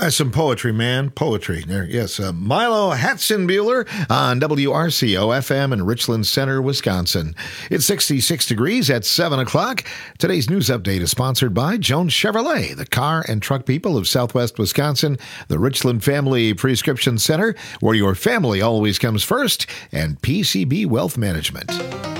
Some poetry, man. Poetry. There, yes. Milo Hatzenbuehler on WRCO FM in Richland Center, Wisconsin. It's 66 degrees at 7 o'clock. Today's news update is sponsored by Jones Chevrolet, the car and truck people of Southwest Wisconsin, the Richland Family Prescription Center, where your family always comes first, and PCB Wealth Management.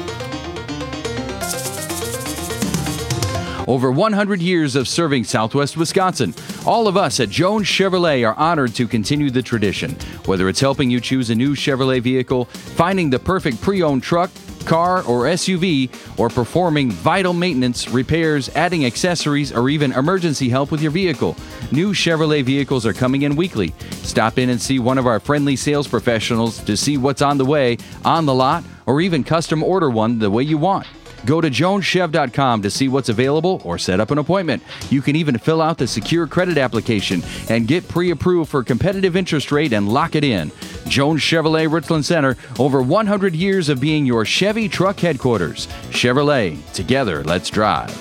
Over 100 years of serving Southwest Wisconsin. All of us at Jones Chevrolet are honored to continue the tradition. Whether it's helping you choose a new Chevrolet vehicle, finding the perfect pre-owned truck, car, or SUV, or performing vital maintenance, repairs, adding accessories, or even emergency help with your vehicle, new Chevrolet vehicles are coming in weekly. Stop in and see one of our friendly sales professionals to see what's on the way, on the lot, or even custom order one the way you want. Go to joneschev.com to see what's available or set up an appointment. You can even fill out the secure credit application and get pre-approved for competitive interest rate and lock it in. Jones Chevrolet Richland Center, over 100 years of being your Chevy truck headquarters. Chevrolet, together, let's drive.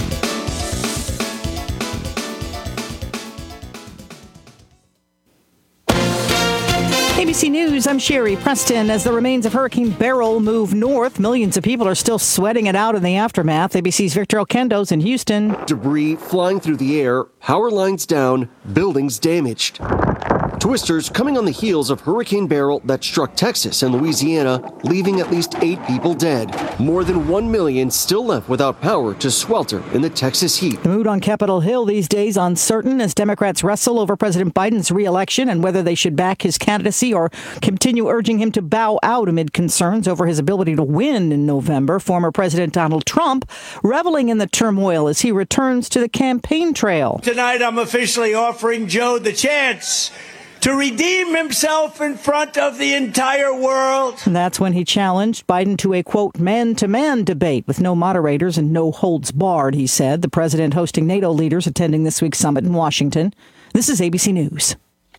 ABC News, I'm Sherry Preston. As the remains of Hurricane Beryl move north, millions of people are still sweating it out in the aftermath. ABC's Victor Oquendo's in Houston. Debris flying through the air, power lines down, buildings damaged. Twisters coming on the heels of Hurricane Beryl that struck Texas and Louisiana, leaving at least 8 people dead. More than 1 million still left without power to swelter in the Texas heat. The mood on Capitol Hill these days uncertain as Democrats wrestle over President Biden's re-election and whether they should back his candidacy or continue urging him to bow out amid concerns over his ability to win in November. Former President Donald Trump reveling in the turmoil as he returns to the campaign trail. Tonight I'm officially offering Joe the chance to redeem himself in front of the entire world. And that's when he challenged Biden to a, quote, man-to-man debate with no moderators and no holds barred, he said. The president hosting NATO leaders attending this week's summit in Washington. This is ABC News.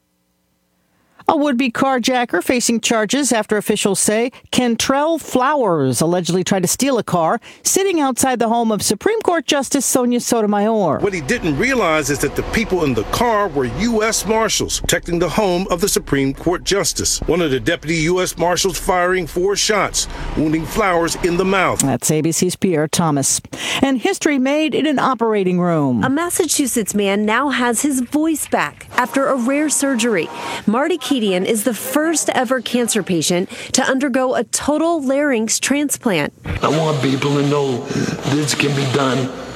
A would-be carjacker facing charges after officials say Kentrell Flowers allegedly tried to steal a car sitting outside the home of Supreme Court Justice Sonia Sotomayor. What he didn't realize is that the people in the car were U.S. Marshals protecting the home of the Supreme Court Justice. One of the deputy U.S. Marshals firing 4 shots, wounding Flowers in the mouth. That's ABC's Pierre Thomas. And history made in an operating room. A Massachusetts man now has his voice back after a rare surgery. Marty Keating is the first ever cancer patient to undergo a total larynx transplant. I want people to know this can be done,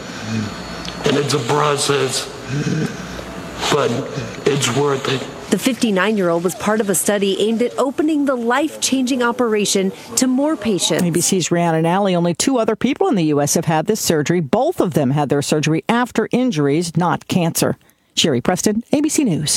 and it's a process, but it's worth it. The 59-year-old was part of a study aimed at opening the life-changing operation to more patients. ABC's Rhiannon Alley. Only 2 other people in the U.S. have had this surgery. Both of them had their surgery after injuries, not cancer. Sherry Preston, ABC News.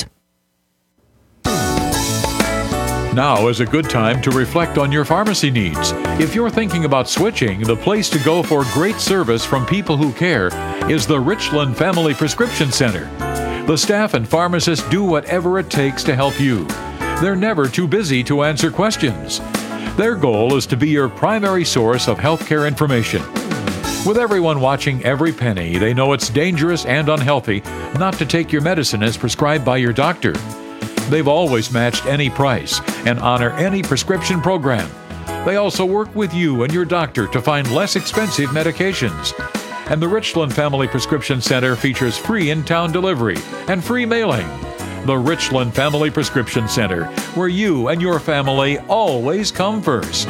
Now is a good time to reflect on your pharmacy needs. If you're thinking about switching, the place to go for great service from people who care is the Richland Family Prescription Center. The staff and pharmacists do whatever it takes to help you. They're never too busy to answer questions. Their goal is to be your primary source of healthcare information. With everyone watching every penny, they know it's dangerous and unhealthy not to take your medicine as prescribed by your doctor. They've always matched any price and honor any prescription program. They also work with you and your doctor to find less expensive medications. And the Richland Family Prescription Center features free in-town delivery and free mailing. The Richland Family Prescription Center, where you and your family always come first.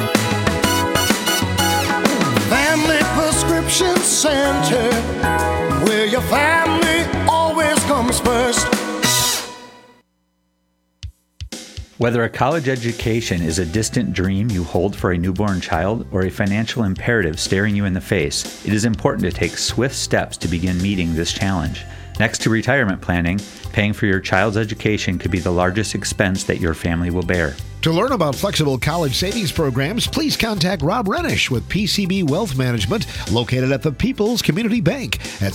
Family Prescription Center, where your family always comes first. Whether a college education is a distant dream you hold for a newborn child or a financial imperative staring you in the face, it is important to take swift steps to begin meeting this challenge. Next to retirement planning, paying for your child's education could be the largest expense that your family will bear. To learn about flexible college savings programs, please contact Rob Renish with PCB Wealth Management, located at the People's Community Bank at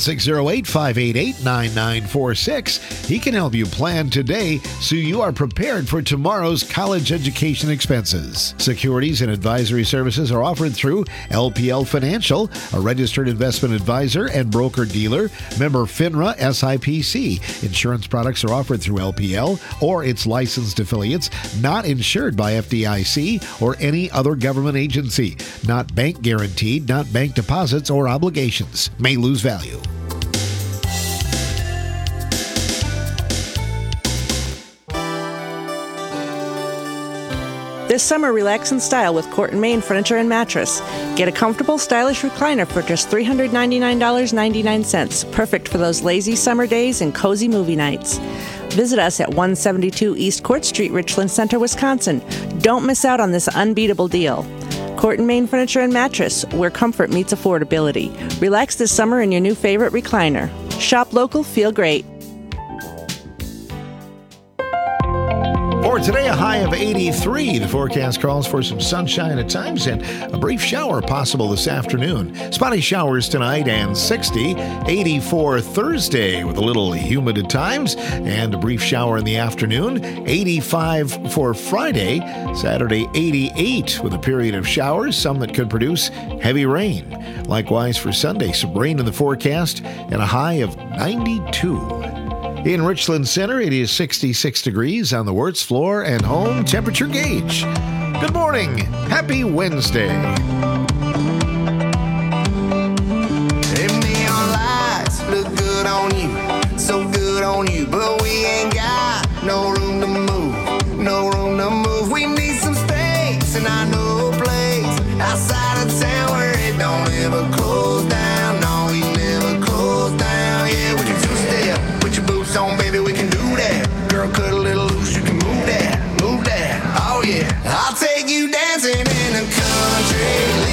608-588-9946. He can help you plan today so you are prepared for tomorrow's college education expenses. Securities and advisory services are offered through LPL Financial, a registered investment advisor and broker-dealer, member FINRA SIPC. Insurance products are offered through LPL or its licensed affiliates, not insured by FDIC or any other government agency. Not bank guaranteed, not bank deposits or obligations. May lose value. This summer, relax in style with Court & Main Furniture and Mattress. Get a comfortable, stylish recliner for just $399.99. Perfect for those lazy summer days and cozy movie nights. Visit us at 172 East Court Street, Richland Center, Wisconsin. Don't miss out on this unbeatable deal. Court & Main Furniture and Mattress, where comfort meets affordability. Relax this summer in your new favorite recliner. Shop local, feel great. For today, a high of 83. The forecast calls for some sunshine at times and a brief shower possible this afternoon. Spotty showers tonight and 60. 84 Thursday with a little humid at times and a brief shower in the afternoon. 85 for Friday. Saturday, 88 with a period of showers, some that could produce heavy rain. Likewise for Sunday, some rain in the forecast and a high of 92. In Richland Center, it is 66 degrees on the Wirtz floor and home temperature gauge. Good morning. Happy Wednesday. Them neon lights look good on you, so good on you, but we ain't got no room to move, no room to move. We need some space, and I know a place outside of town where it don't ever close down. No, we never close down. Yeah, with your two-step, with your boots on, baby, we can do that. Girl, cut a little loose, you can move that, oh yeah. I'll take you dancing in the country.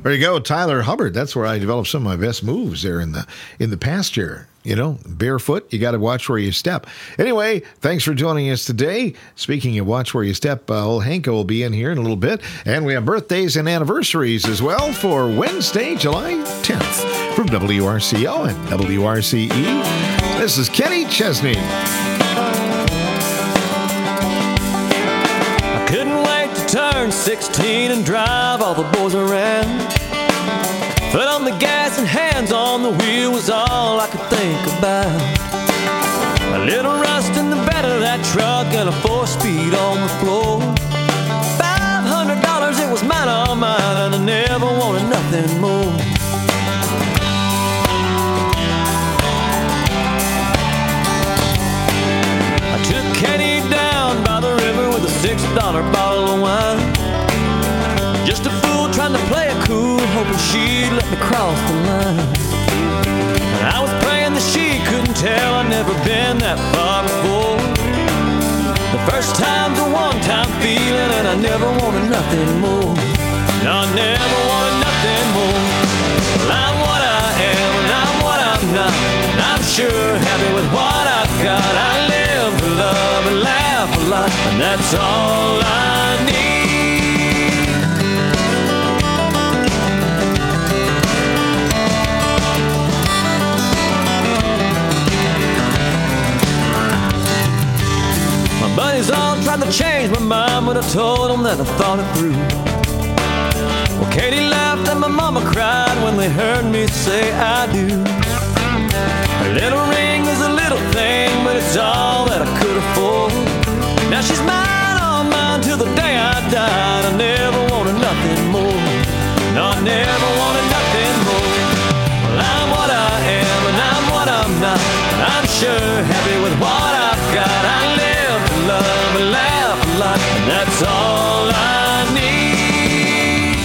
There you go, Tyler Hubbard. That's where I developed some of my best moves there in the pasture. You know, barefoot, you got to watch where you step. Anyway, thanks for joining us today. Speaking of watch where you step, old Hanka will be in here in a little bit. And we have birthdays and anniversaries as well for Wednesday, July 10th from WRCO and WRCE. This is Kenny Chesney. I couldn't wait to turn 16 and drive all the boys around. Foot on the gas and hands on the wheel was all I could think about. A little rust in the bed of that truck and a 4-speed on the floor. $500, it was mine, all mine, and I never wanted nothing more. I took Kenny down by the river with a $6 bottle of wine. Just a fool trying to play it cool, hoping she'd let me cross the line. And I was praying that she couldn't tell I'd never been that far before. The first time's a one-time feeling, and I never wanted nothing more. No, I never wanted nothing more. Well, I'm what I am, and I'm what I'm not. And I'm sure happy with what I've got. I live to love and laugh a lot, and that's all I need. Buddies all tried to change my mind, but I told them that I thought it through. Well, Katie laughed and my mama cried when they heard me say I do. A little ring is a little thing, but it's all that I could afford. Now she's mine, all mine, till the day I died. I never wanted nothing more. No, I never wanted nothing more. Well, I'm what I am, and I'm what I'm not. I'm sure happy with what I've got. I live to love and laugh a lot, and that's all I need.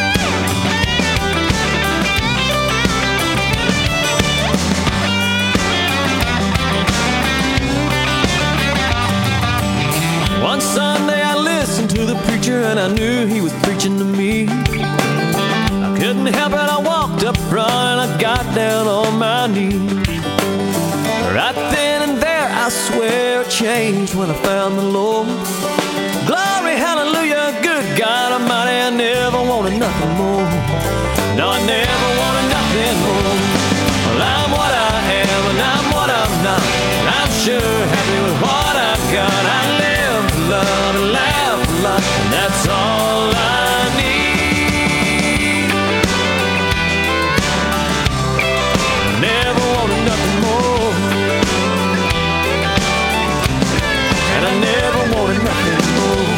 One Sunday I listened to the preacher, and I knew he was preaching to me. I couldn't help it, I walked up front and I got down on my knees. Right then and there, I swear it changed when I found the Lord. Glory, hallelujah, good God Almighty, I never wanted nothing more. No, I never wanted nothing more. Well, I'm what I am, and I'm what I'm not. And I'm sure happy with what I've got. I live to love and laugh a lot, and that's all I need. I never wanted nothing more. And I never wanted nothing more.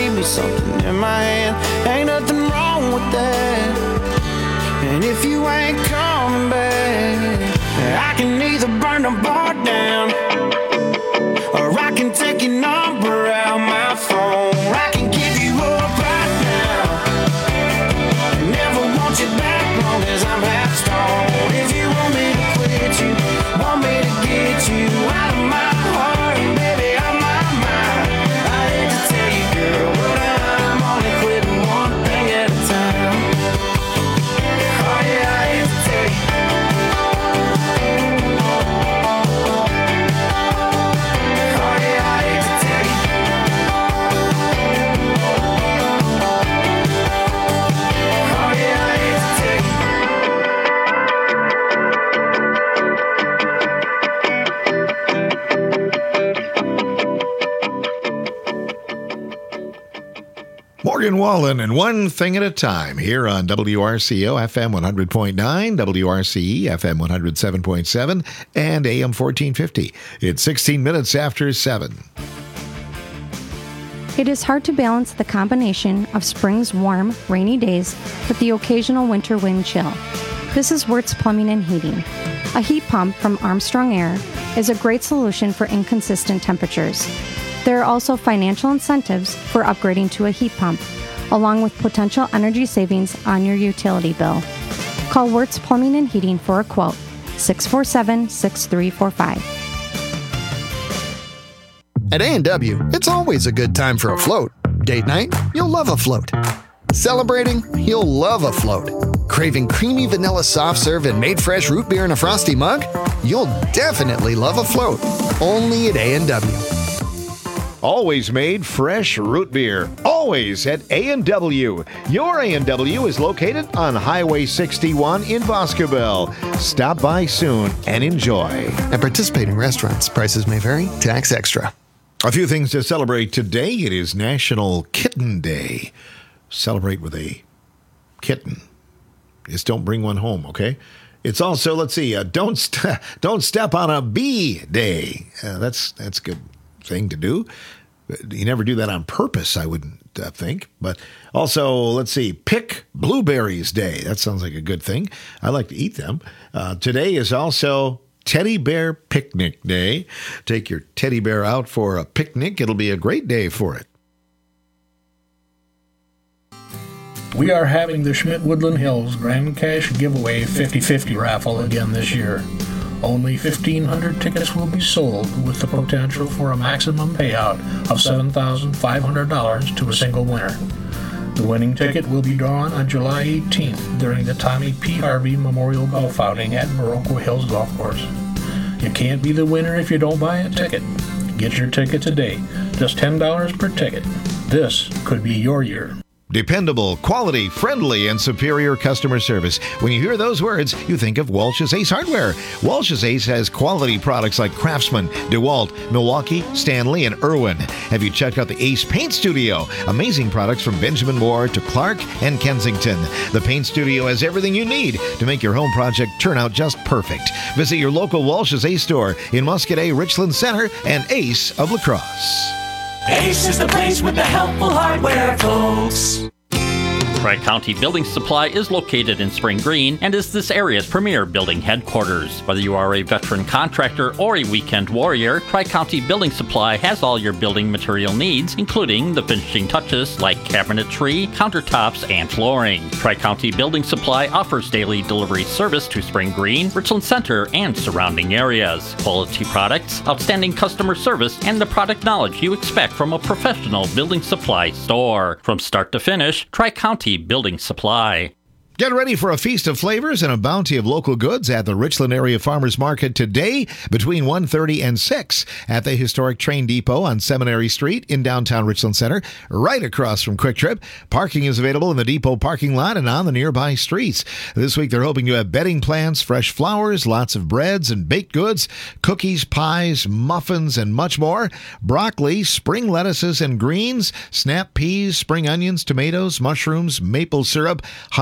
gave me something in my hand. Ain't nothing wrong with that. And if you ain't coming back, I can either burn the bar down, or I can take your number out my phone. I can give you up right now, never want you back long as I'm half stoned. If you want me to quit you, want me to get you out of my heart, and baby, out my mind. I hate to tell you, girl, but I'm only quitting one thing at a time. Oh yeah, I hate to tell you. Oh yeah, I hate to tell you. Oh yeah, I hate to tell you. Morgan Wallen and One Thing at a Time here on WRCO FM 100.9, WRCE FM 107.7, and AM 1450. It's 16 minutes after 7. It is hard to balance the combination of spring's warm, rainy days with the occasional winter wind chill. This is Wirtz Plumbing and Heating. A heat pump from Armstrong Air is a great solution for inconsistent temperatures. There are also financial incentives for upgrading to a heat pump, along with potential energy savings on your utility bill. Call Wirtz Plumbing and Heating for a quote, 647-6345. At A&W, it's always a good time for a float. Date night? You'll love a float. Celebrating? You'll love a float. Craving creamy vanilla soft serve and made fresh root beer in a frosty mug? You'll definitely love a float. Only at A&W. Always made fresh root beer. Always at A&W. Your A&W is located on Highway 61 in Boscobel. Stop by soon and enjoy. At participating restaurants, prices may vary. Tax extra. A few things to celebrate today. It is National Kitten Day. Celebrate with a kitten. Just don't bring one home, okay? It's also, let's see, don't step on a bee day. That's a good thing to do. You never do that on purpose, I wouldn't think. But also, let's see, Pick Blueberries Day. That sounds like a good thing. I like to eat them. Today is also Teddy Bear Picnic Day. Take your teddy bear out for a picnic. It'll be a great day for it. We are having the Schmidt Woodland Hills Grand Cash Giveaway 50-50 raffle again this year. Only 1,500 tickets will be sold, with the potential for a maximum payout of $7,500 to a single winner. The winning ticket will be drawn on July 18th during the Tommy P. Harvey Memorial Golf Outing at Baroque Hills Golf Course. You can't be the winner if you don't buy a ticket. Get your ticket today, just $10 per ticket. This could be your year. Dependable, quality, friendly, and superior customer service. When you hear those words, you think of Walsh's Ace Hardware. Walsh's Ace has quality products like Craftsman, DeWalt, Milwaukee, Stanley, and Irwin. Have you checked out the Ace Paint Studio? Amazing products from Benjamin Moore to Clark and Kensington. The Paint Studio has everything you need to make your home project turn out just perfect. Visit your local Walsh's Ace store in Muscadet, Richland Center, and Ace of La Crosse. Ace is the place with the helpful hardware, folks. Tri-County Building Supply is located in Spring Green and is this area's premier building headquarters. Whether you are a veteran contractor or a weekend warrior, Tri-County Building Supply has all your building material needs, including the finishing touches like cabinetry, countertops, and flooring. Tri-County Building Supply offers daily delivery service to Spring Green, Richland Center, and surrounding areas. Quality products, outstanding customer service, and the product knowledge you expect from a professional building supply store. From start to finish, Tri-County Building Supply. Get ready for a feast of flavors and a bounty of local goods at the Richland Area Farmers Market today between 1:30 and 6 at the historic train depot on Seminary Street in downtown Richland Center, right across from Quick Trip. Parking is available in the depot parking lot and on the nearby streets. This week they're hoping to have bedding plants, fresh flowers, lots of breads and baked goods, cookies, pies, muffins, and much more. Broccoli, spring lettuces and greens, snap peas, spring onions, tomatoes, mushrooms, maple syrup, honey, candy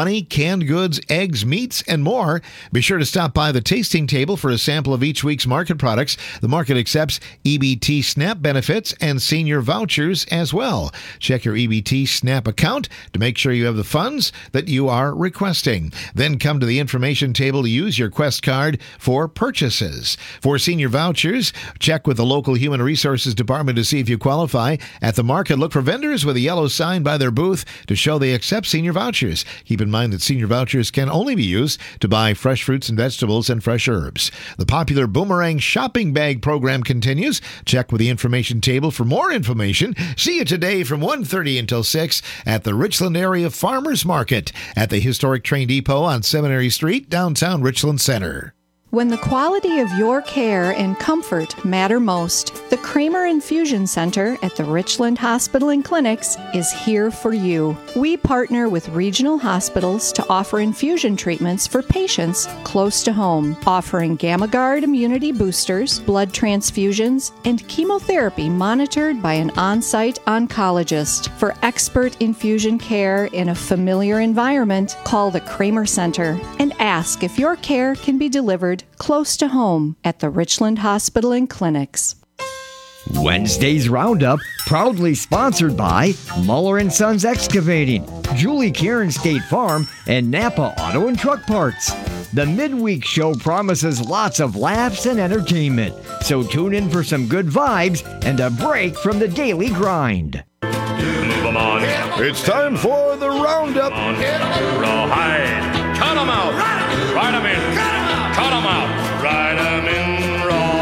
canned goods, eggs, meats, and more. Be sure to stop by the tasting table for a sample of each week's market products. The market accepts EBT SNAP benefits and senior vouchers as well. Check your EBT SNAP account to make sure you have the funds that you are requesting. Then come to the information table to use your Quest card for purchases. For senior vouchers, check with the local Human Resources Department to see if you qualify. At the market, look for vendors with a yellow sign by their booth to show they accept senior vouchers. Keep in mind that senior vouchers can only be used to buy fresh fruits and vegetables and fresh herbs. The popular Boomerang shopping bag program continues. Check with the information table for more information. See you today from 1:30 until 6 at the Richland Area Farmers Market at the historic train depot on Seminary Street, downtown Richland Center. When the quality of your care and comfort matter most, the Kramer Infusion Center at the Richland Hospital and Clinics is here for you. We partner with regional hospitals to offer infusion treatments for patients close to home, offering GammaGuard immunity boosters, blood transfusions, and chemotherapy monitored by an on-site oncologist. For expert infusion care in a familiar environment, call the Kramer Center and ask if your care can be delivered close to home at the Richland Hospital and Clinics. Wednesday's Roundup, proudly sponsored by Muller & Sons Excavating, Julie Karen State Farm, and Napa Auto and Truck Parts. The midweek show promises lots of laughs and entertainment, so tune in for some good vibes and a break from the daily grind. Move 'em on. It's time for the Roundup. Rawhide. Cut 'em out. Ride 'em in. Cut 'em out. Ride 'em in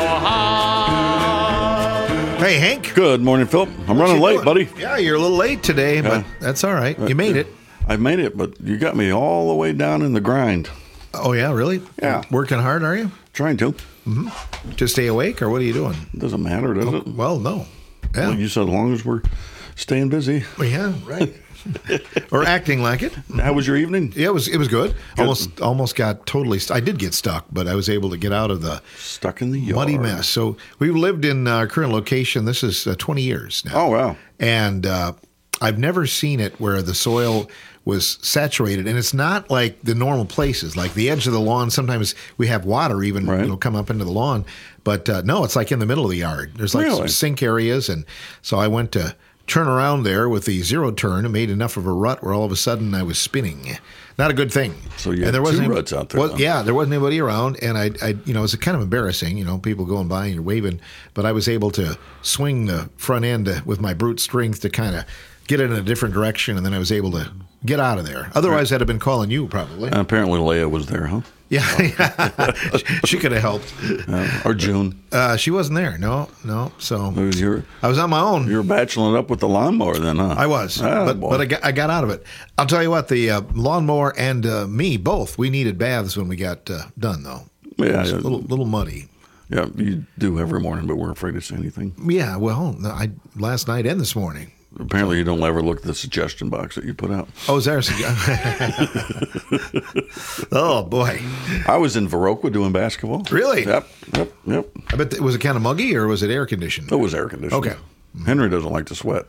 rawhide. Hey, Hank. Good morning, Philip. I'm running late, buddy. Yeah, you're a little late today, but that's all right. You made it. I made it, but you got me all the way down in the grind. Oh, yeah, really? Yeah. Working hard, are you? Trying to. Mm-hmm. To stay awake, or what are you doing? Doesn't matter, does it? Well, no. Yeah. Well, you said as long as we're staying busy. Well, yeah, right. Or acting like it. How was your evening? Yeah, it was good. Almost got totally. I did get stuck, but I was able to get out of the stuck in the yard. Muddy mess. So we've lived in our current location. This is 20 years now. Oh wow! And I've never seen it where the soil was saturated, and it's not like the normal places, like the edge of the lawn. Sometimes we have water even come up into the lawn, but no, it's like in the middle of the yard. There's like some sink areas, and so I went to turn around there with the zero turn and made enough of a rut where all of a sudden I was spinning. Not a good thing. So you had two ruts out there. Well, yeah, there wasn't anybody around, and I it was kind of embarrassing, people going by and you're waving, but I was able to swing the front end with my brute strength to kind of get it in a different direction, and then I was able to get out of there. Otherwise, I'd have been calling you probably. Apparently, Leia was there, huh? Yeah, she could have helped. Or June. She wasn't there. No. So I was on my own. You were bacheloring up with the lawnmower then, huh? I was, but I got out of it. I'll tell you what, the lawnmower and me both, we needed baths when we got done, though. Yeah, it was a little muddy. Yeah, you do every morning, but we're afraid to say anything. Yeah, well, last night and this morning. Apparently, you don't ever look at the suggestion box that you put out. Oh, is there a Oh, boy. I was in Viroqua doing basketball. Really? Yep. I bet, was it kind of muggy or was it air conditioned? It was air conditioned. Okay. Henry doesn't like to sweat.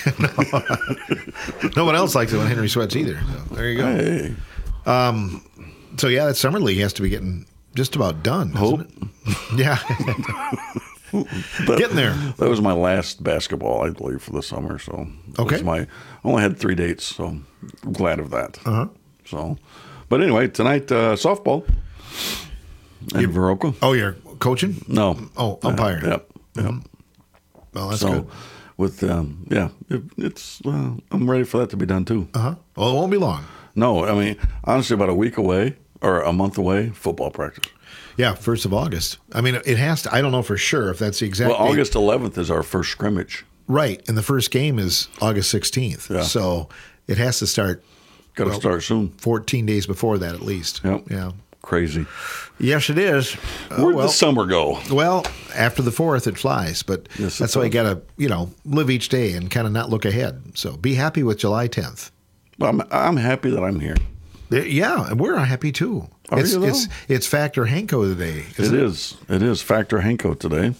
No one else likes it when Henry sweats either. So there you go. Hey. So, yeah, that summer league has to be getting just about done, doesn't it? Yeah. Getting there. That was my last basketball, I believe, for the summer. So okay. I only had 3 dates, so I'm glad of that. Uh-huh. So, but anyway, tonight softball in Viroqua. Oh, you're coaching? No. Oh, umpire. Yep. Well, that's good. With it's I'm ready for that to be done too. Uh-huh. Well, it won't be long. No, I mean honestly, about a week away or a month away, football practice. Yeah, 1st of August. I mean, it has to. I don't know for sure if that's the exact date. August 11th is our first scrimmage. Right, and the first game is August 16th. Yeah. So it has to start. Got to start soon. 14 days before that, at least. Yep. Yeah. Crazy. Yes, it is. Where'd the summer go? Well, after the 4th, it flies. But that's why you got to, live each day and kind of not look ahead. So be happy with July 10th. Well, I'm happy that I'm here. Yeah, and we're happy too. It's Factor Hanko today. It is Factor Hanko today.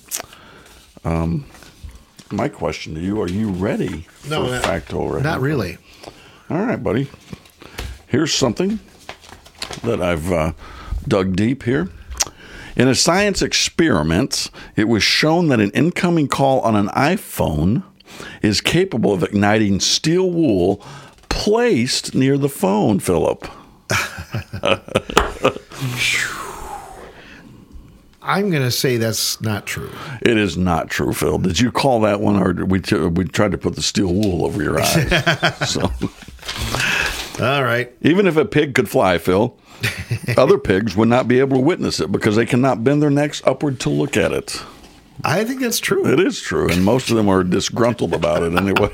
My question to you: are you ready for Facto? Not really. All right, buddy. Here's something that I've dug deep here. In a science experiment, it was shown that an incoming call on an iPhone is capable of igniting steel wool placed near the phone, Philip. I'm going to say that's not true. It is not true, Phil. Did you call that one, or we tried to put the steel wool over your eyes? So, all right. Even if a pig could fly, Phil, other pigs would not be able to witness it because they cannot bend their necks upward to look at it. I think that's true. It is true, and most of them are disgruntled about it anyway.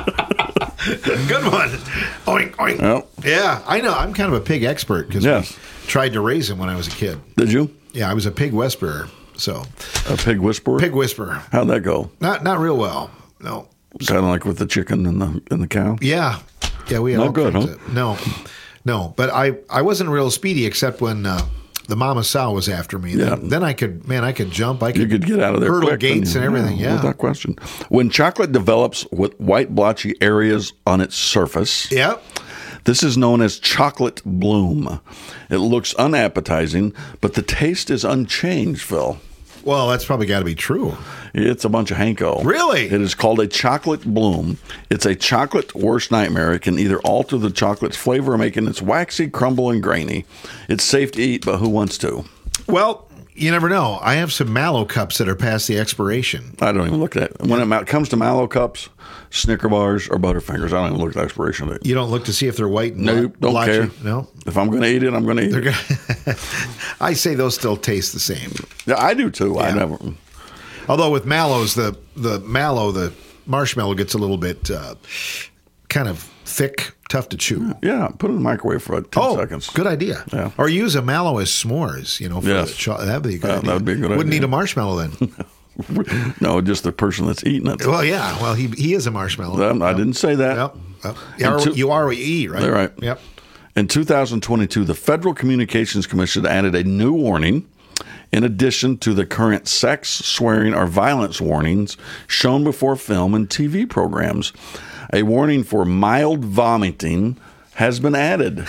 Good one. Oink, oink. Well, yeah, I know. I'm kind of a pig expert because we tried to raise him when I was a kid. Did you? Yeah, I was a pig whisperer. So a pig whisperer? Pig whisperer. How'd that go? Not real well. No. Kind of like with the chicken and the cow? Yeah. Yeah, we had Not all good, kinds huh? No. But I wasn't real speedy except when the mama sow was after me. Yeah. Then I could jump. You could get out of there hurdle quick, gates and everything. Yeah. Without question. When chocolate develops with white blotchy areas on its surface, this is known as chocolate bloom. It looks unappetizing, but the taste is unchanged, Phil. Well, that's probably got to be true. It's a bunch of Hanko. Really? It is called a chocolate bloom. It's a chocolate worst nightmare. It can either alter the chocolate's flavor or making it waxy, crumble, and grainy. It's safe to eat, but who wants to? Well, you never know. I have some Mallow cups that are past the expiration. I don't even look at it. When it comes to Mallow cups, Snicker bars, or Butterfingers, I don't even look at the expiration date. You don't look to see if they're white and nope, don't blotchy? care. No? If I'm going to eat it, I'm going to eat it. I say those still taste the same. Yeah, I do too. Yeah. I never. Although with Mallows, the marshmallow gets a little bit kind of thick, tough to chew. Yeah, put it in the microwave for about 10 seconds. Good idea. Yeah. Or use a mallow as s'mores, for that'd be a good idea. That'd be a good idea. Wouldn't need a marshmallow then. No, just the person that's eating it. Well, yeah. Well, he is a marshmallow. I didn't say that. Yep. You are what you eat, right? They're right. Yep. In 2022, the Federal Communications Commission added a new warning in addition to the current sex, swearing, or violence warnings shown before film and TV programs. A warning for mild vomiting has been added.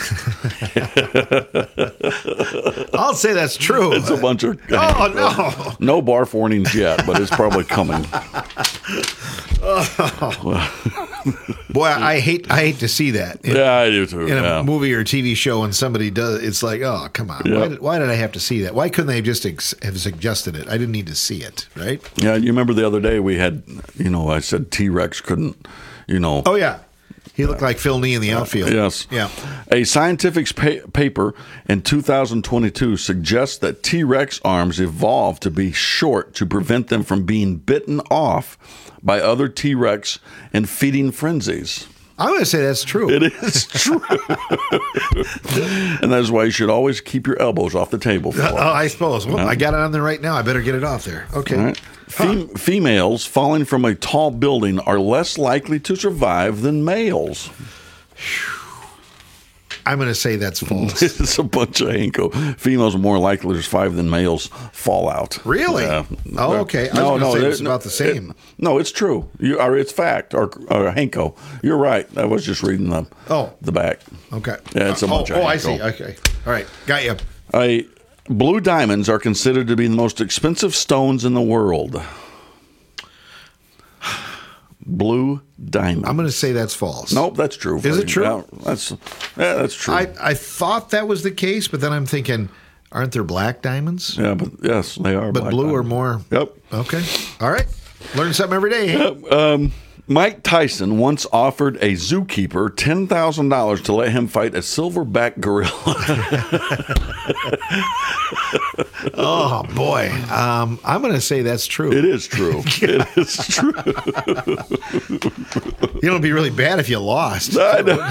I'll say that's true. It's a bunch of... Oh, no. No barf warnings yet, but it's probably coming. Boy, I hate to see that. Yeah, I do too. In a movie or TV show, when somebody does, it's like, oh, come on. Yep. Why did I have to see that? Why couldn't they just have suggested it? I didn't need to see it, right? Yeah, you remember the other day we had, I said T-Rex couldn't, Oh, yeah. He looked like Phil Nee in the outfield. Yes. Yeah. A scientific paper in 2022 suggests that T-Rex arms evolved to be short to prevent them from being bitten off by other T-Rex in feeding frenzies. I'm going to say that's true. It is true. And that's why you should always keep your elbows off the table. I suppose. Well, I got it on there right now. I better get it off there. Okay. All right. Females falling from a tall building are less likely to survive than males. I'm going to say that's false. It's a bunch of Hanko. Females are more likely to survive than males fall out. Really? Oh, okay. I was going to say it's about the same. No, it's true. It's fact. Or Hanko. You're right. I was just reading the back. Okay. Yeah, it's a bunch of Hanko. I see. Okay. All right. Got you. Blue diamonds are considered to be the most expensive stones in the world. Blue diamond. I'm going to say that's false. Nope, that's true. Is it true? Yeah, that's true. I thought that was the case, but then I'm thinking, aren't there black diamonds? Yeah, but yes, they are. But black blue diamonds. are more. Yep. Okay. All right. Learn something every day. Yep. Mike Tyson once offered a zookeeper $10,000 to let him fight a silverback gorilla. Oh, boy. I'm going to say that's true. It is true. It is true. You know, it'd be really bad if you lost. I know.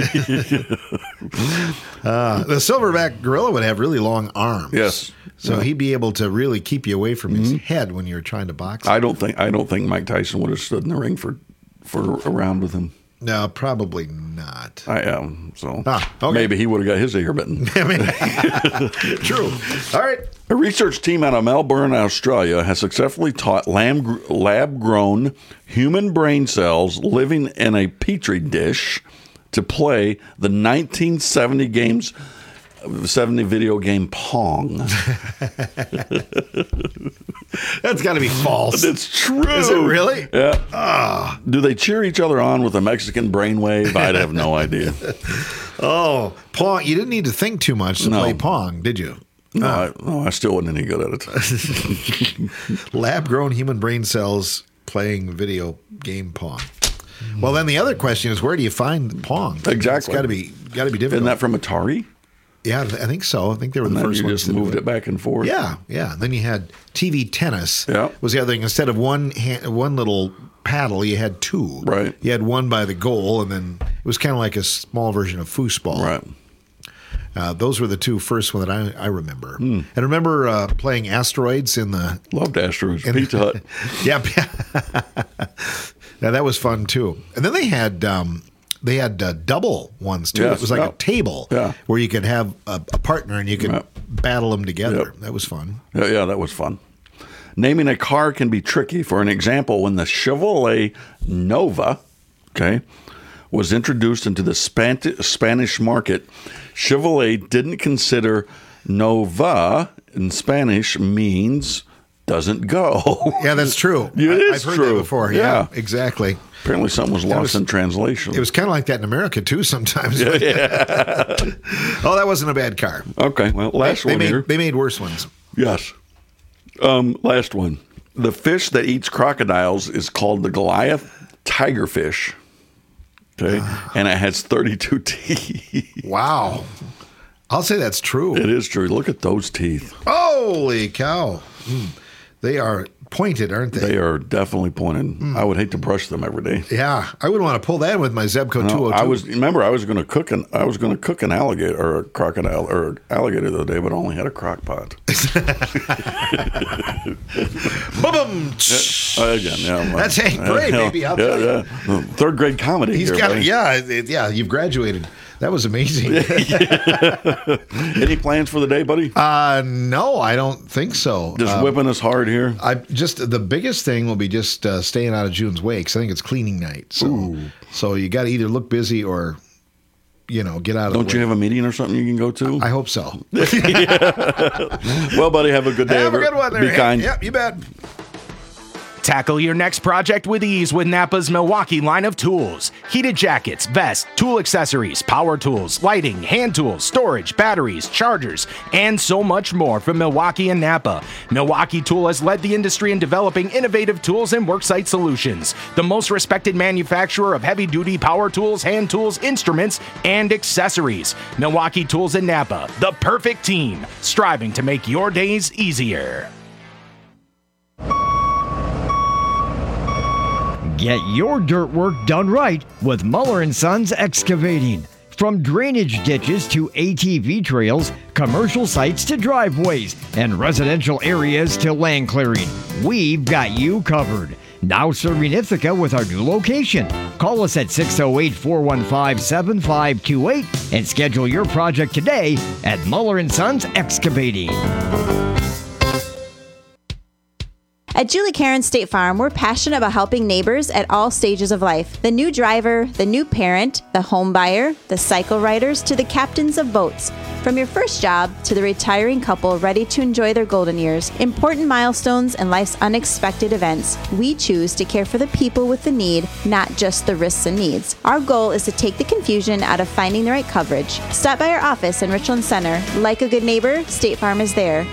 The silverback gorilla would have really long arms. Yes. So he'd be able to really keep you away from his head when you're trying to box him. I don't think Mike Tyson would have stood in the ring for a round with him. No, probably not. I am. So okay. Maybe he would have got his ear bitten. True. All right. A research team out of Melbourne, Australia, has successfully taught lab-grown human brain cells living in a petri dish to play the 1970 games '70 video game Pong. That's got to be false. It's true. Is it really? Yeah. Do they cheer each other on with a Mexican brainwave? I'd have no idea. Oh, Pong. You didn't need to think too much to play Pong, did you? No, I still wasn't any good at it. Lab-grown human brain cells playing video game Pong. Well, then the other question is, where do you find Pong? Exactly. It's got to be difficult. Isn't that from Atari? Yeah, I think so. I think they were the first you ones just to do moved it back and forth. Yeah. Then you had TV tennis. Yeah. Was the other thing. Instead of one little paddle, you had two. Right. You had one by the goal, and then it was kind of like a small version of foosball. Right. Those were the two first one that I remember. And I remember playing Asteroids in the... Loved Asteroids. Pizza Hut. Yeah. Yeah, that was fun, too. And then they had... double ones too. Yes, It was like a table where you could have a partner and you could battle them together. That was fun. Yeah, that was fun. Naming a car can be tricky. For an example, when the Chevrolet Nova, was introduced into the Spanish market, Chevrolet didn't consider Nova in Spanish means doesn't go. Yeah, that's true. I've heard that before. Yeah, exactly. Apparently something was lost in translation. It was kind of like that in America, too, sometimes. Yeah. Oh, that wasn't a bad car. Okay, well, last one here. They made worse ones. Yes. Last one. The fish that eats crocodiles is called the Goliath tigerfish. Okay, and it has 32 teeth. Wow. I'll say that's true. It is true. Look at those teeth. Holy cow. They are pointed, aren't they? They are definitely pointed. I would hate to brush them every day. Yeah, I wouldn't want to pull that with my Zebco 202. I was going to cook an alligator or a crocodile or alligator the other day, but I only had a crock pot. Boom! Again, yeah. That's Hank Gray, baby. I'll tell you. Third grade comedy. He's here, got buddy. Yeah. You've graduated. That was amazing. Any plans for the day, buddy? No, I don't think so. Just whipping us hard here. The biggest thing will be just staying out of June's way, because I think it's cleaning night. So you got to either look busy or, get out of the way. Don't you have a meeting or something you can go to? I hope so. Well, buddy, have a good day. Have a good one there. Be kind. Yep, you bet. Tackle your next project with ease with Napa's Milwaukee line of tools. Heated jackets, vests, tool accessories, power tools, lighting, hand tools, storage, batteries, chargers, and so much more from Milwaukee and Napa. Milwaukee Tool has led the industry in developing innovative tools and worksite solutions. The most respected manufacturer of heavy-duty power tools, hand tools, instruments, and accessories. Milwaukee Tools and Napa, the perfect team, striving to make your days easier. Get your dirt work done right with Muller & Sons Excavating. From drainage ditches to ATV trails, commercial sites to driveways, and residential areas to land clearing, we've got you covered. Now serving Ithaca with our new location. Call us at 608-415-7528 and schedule your project today at Muller & Sons Excavating. At Julie Karen State Farm, we're passionate about helping neighbors at all stages of life. The new driver, the new parent, the home buyer, the cycle riders, to the captains of boats. From your first job to the retiring couple ready to enjoy their golden years, important milestones, and life's unexpected events, we choose to care for the people with the need, not just the risks and needs. Our goal is to take the confusion out of finding the right coverage. Stop by our office in Richland Center. Like a good neighbor, State Farm is there.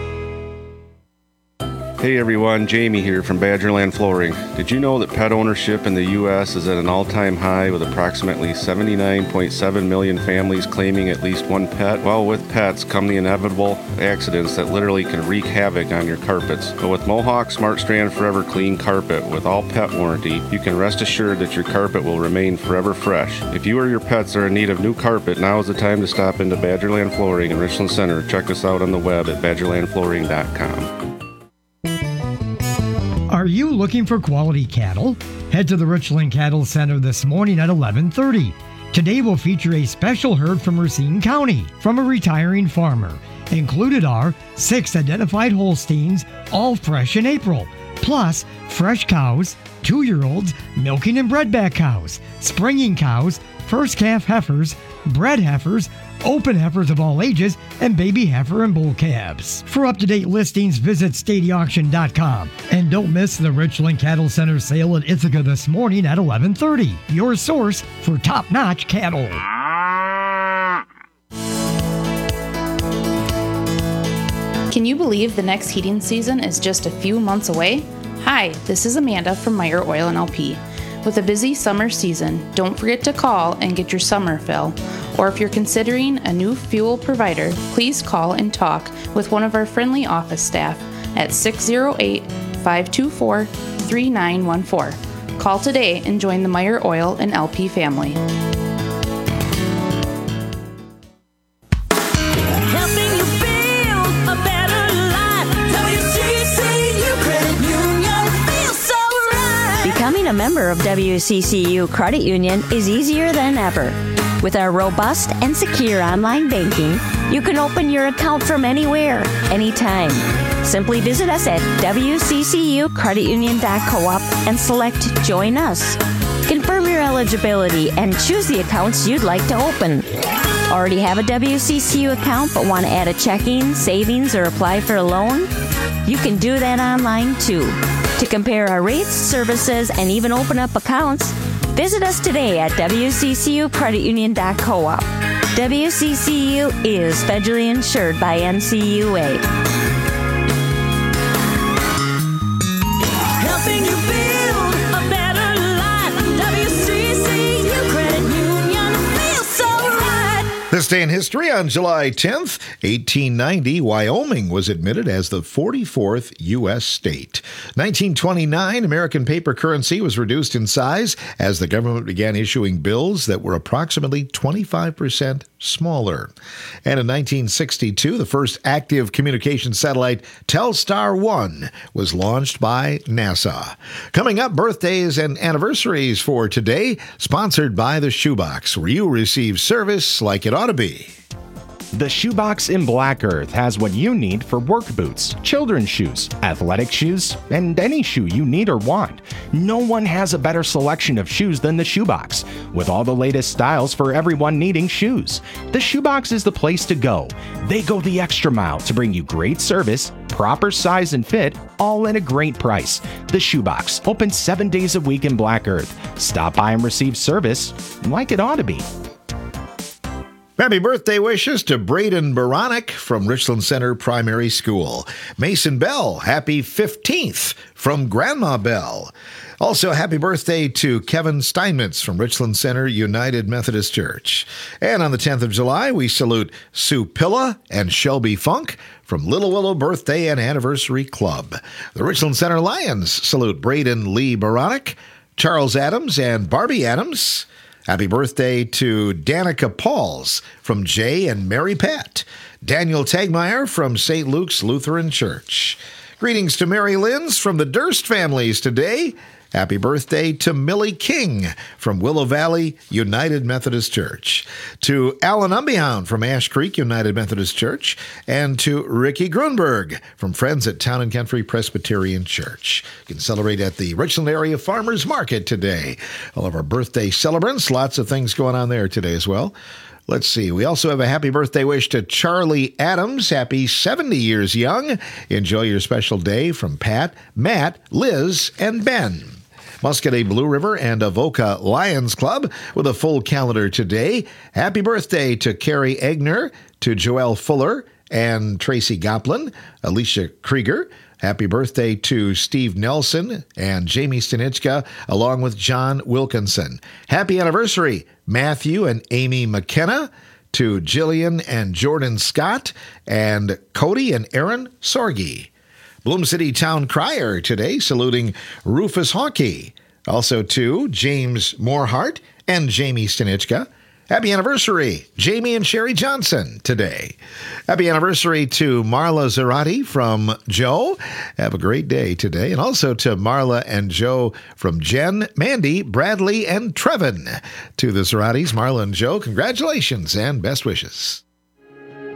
Hey everyone, Jamie here from Badgerland Flooring. Did you know that pet ownership in the U.S. is at an all-time high with approximately 79.7 million families claiming at least one pet? Well, with pets come the inevitable accidents that literally can wreak havoc on your carpets. But with Mohawk Smart Strand Forever Clean Carpet with all pet warranty, you can rest assured that your carpet will remain forever fresh. If you or your pets are in need of new carpet, now is the time to stop into Badgerland Flooring in Richland Center. Check us out on the web at badgerlandflooring.com. Are you looking for quality cattle? Head to the Richland Cattle Center this morning at 11:30. Today will feature a special herd from Racine County from a retiring farmer. Included are 6 identified Holsteins, all fresh in April. Plus, fresh cows, 2-year-olds, milking and bredback cows, springing cows, first calf heifers, bred heifers, open heifers of all ages, and baby heifer and bull calves. For up-to-date listings, visit StadyAuction.com. And don't miss the Richland Cattle Center sale in Ithaca this morning at 11:30. Your source for top-notch cattle. Can you believe the next heating season is just a few months away? Hi, this is Amanda from Meyer Oil and LP. With a busy summer season, don't forget to call and get your summer fill. Or if you're considering a new fuel provider, please call and talk with one of our friendly office staff at 608-524-3914. Call today and join the Meyer Oil and LP family. Helping you build a better life. WCCU Credit Union feels so right. Becoming a member of WCCU Credit Union is easier than ever. With our robust and secure online banking, you can open your account from anywhere, anytime. Simply visit us at wccucreditunion.coop and select Join Us. Confirm your eligibility and choose the accounts you'd like to open. Already have a WCCU account but want to add a checking, savings, or apply for a loan? You can do that online too. To compare our rates, services, and even open up accounts, visit us today at wccucreditunion.coop. WCCU is federally insured by NCUA. Helping you build a better life. WCCU Credit Union feels so right. This day in history, on July 10th, 1890, Wyoming was admitted as the 44th U.S. state. 1929, American paper currency was reduced in size as the government began issuing bills that were approximately 25% smaller. And in 1962, the first active communication satellite, Telstar 1, was launched by NASA. Coming up, birthdays and anniversaries for today, sponsored by the Shoebox, where you receive service like it ought to be. The Shoebox in Black Earth has what you need for work boots, children's shoes, athletic shoes, and any shoe you need or want. No one has a better selection of shoes than the Shoebox, with all the latest styles for everyone needing shoes. The Shoebox is the place to go. They go the extra mile to bring you great service, proper size and fit, all at a great price. The Shoebox, open 7 days a week in Black Earth. Stop by and receive service like it ought to be. Happy birthday wishes to Braden Baronic from Richland Center Primary School. Mason Bell, happy 15th from Grandma Bell. Also, happy birthday to Kevin Steinmetz from Richland Center United Methodist Church. And on the 10th of July, we salute Sue Pilla and Shelby Funk from Little Willow Birthday and Anniversary Club. The Richland Center Lions salute Braden Lee Baronic, Charles Adams, and Barbie Adams. Happy birthday to Danica Pauls from Jay and Mary Pat. Daniel Tagmeyer from St. Luke's Lutheran Church. Greetings to Mary Lynn's from the Durst families today. Happy birthday to Millie King from Willow Valley United Methodist Church. To Alan Umbehound from Ash Creek United Methodist Church. And to Ricky Grunberg from Friends at Town and Country Presbyterian Church. You can celebrate at the Richland Area Farmers Market today. All of our birthday celebrants, lots of things going on there today as well. Let's see. We also have a happy birthday wish to Charlie Adams. Happy 70 years young. Enjoy your special day from Pat, Matt, Liz, and Ben. Muscadet Blue River and Avoca Lions Club with a full calendar today. Happy birthday to Carrie Egner, to Joelle Fuller and Tracy Goplin, Alicia Krieger. Happy birthday to Steve Nelson and Jamie Stanichka, along with John Wilkinson. Happy anniversary, Matthew and Amy McKenna, to Jillian and Jordan Scott, and Cody and Aaron Sorgi. Bloom City Town Crier today, saluting Rufus Hawkey. Also to James Morehart and Jamie Stanichka. Happy anniversary, Jamie and Sherry Johnson today. Happy anniversary to Marla Zarati from Joe. Have a great day today. And also to Marla and Joe from Jen, Mandy, Bradley, and Trevin. To the Zaratis, Marla and Joe, congratulations and best wishes.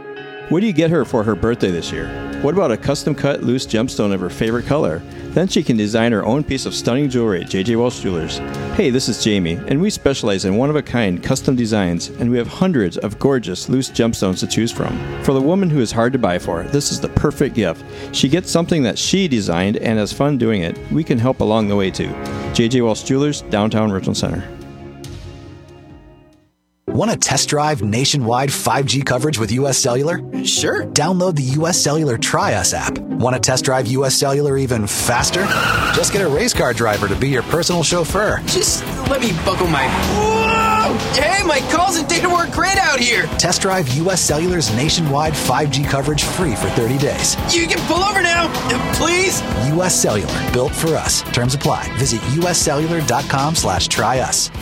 What do you get her for her birthday this year? What about a custom-cut loose gemstone of her favorite color? Then she can design her own piece of stunning jewelry at J.J. Welch Jewelers. Hey, this is Jamie, and we specialize in one-of-a-kind custom designs, and we have hundreds of gorgeous loose gemstones to choose from. For the woman who is hard to buy for, this is the perfect gift. She gets something that she designed and has fun doing it. We can help along the way, too. J.J. Welch Jewelers, downtown Richland Center. Want to test drive nationwide 5G coverage with U.S. Cellular? Sure. Download the U.S. Cellular Try Us app. Want to test drive U.S. Cellular even faster? Just get a race car driver to be your personal chauffeur. Just let me buckle my... Whoa! Hey, my calls and data work great out here. Test drive U.S. Cellular's nationwide 5G coverage free for 30 days. You can pull over now, please. U.S. Cellular, built for us. Terms apply. Visit uscellular.com/tryus.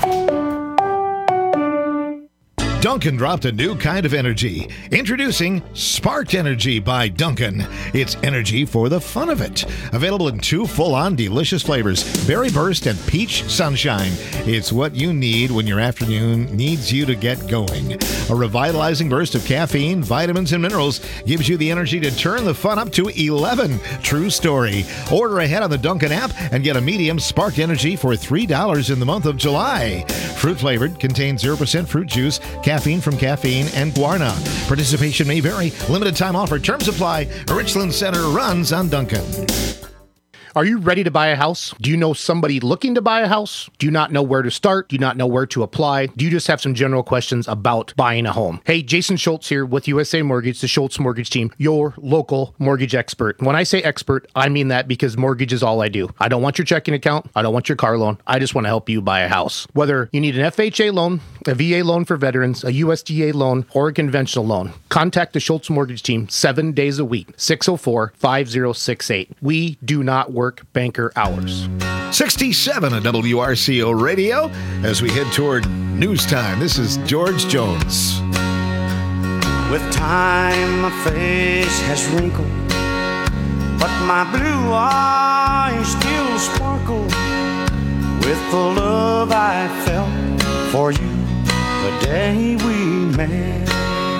Dunkin' dropped a new kind of energy. Introducing Sparked Energy by Dunkin'. It's energy for the fun of it. Available in 2 full-on delicious flavors, Berry Burst and Peach Sunshine. It's what you need when your afternoon needs you to get going. A revitalizing burst of caffeine, vitamins, and minerals gives you the energy to turn the fun up to 11. True story. Order ahead on the Dunkin' app and get a medium Sparked Energy for $3 in the month of July. Fruit-flavored, contains 0% fruit juice, caffeine from caffeine, and guarana. Participation may vary. Limited time offer. Terms apply. Richland Center runs on Dunkin'. Are you ready to buy a house? Do you know somebody looking to buy a house? Do you not know where to start? Do you not know where to apply? Do you just have some general questions about buying a home? Hey, Jason Schultz here with USA Mortgage, the Schultz Mortgage Team, your local mortgage expert. When I say expert, I mean that because mortgage is all I do. I don't want your checking account. I don't want your car loan. I just want to help you buy a house. Whether you need an FHA loan, a VA loan for veterans, a USDA loan, or a conventional loan, contact the Schultz Mortgage Team 7 days a week, 604-5068. We do not work banker hours. 67 at WRCO Radio as we head toward news time. This is George Jones. With time, my face has wrinkled, but my blue eyes still sparkle with the love I felt for you the day we met.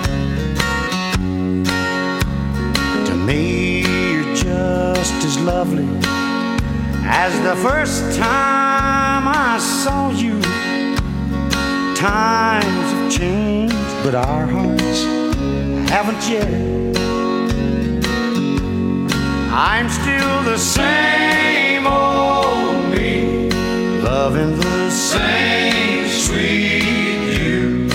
To me, you're just as lovely as the first time I saw you. Times have changed, but our hearts haven't yet. I'm still the same old me, loving the same sweet you.